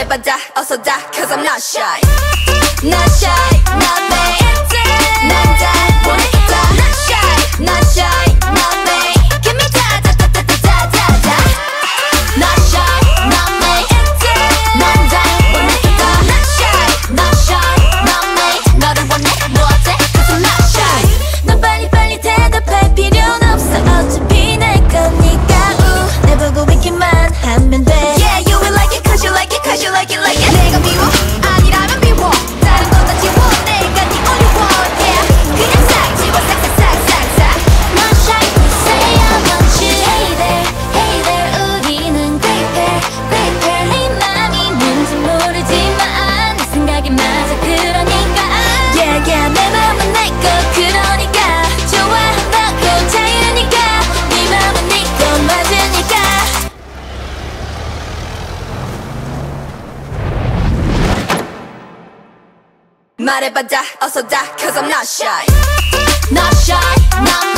말해봐자 어서 다 cause I'm not shy Not shy not me 남자 보니까 Not shy not shy not me Give me 다다다다다다다 Not shy not me 남자 보니까 Not shy not shy not me 너를 원해 뭐 어때 cause I'm not shy 넌 빨리빨리 대답할 필요는 없어 어차피 내 거니까 내 보고 있기만 하면 돼 Yeah you will like it cause you like it cause you like it like it 내가 미워? 아니라면 미워 다른 건 다 지워 내가 네 only one yeah 그냥 싹 지워 싹싹싹싹싹 Not shy say I want you Hey there hey there 우리는 great pair great pair 네 맘이 뭔지 모르지만 내 생각이 맞아 그러니까 Yeah yeah 내 맘은 내 거 그러니까 좋아한다고 자유니까 네 맘은 네 거 맞으니까 말해봐자 어서 다 cause I'm not shy Not shy not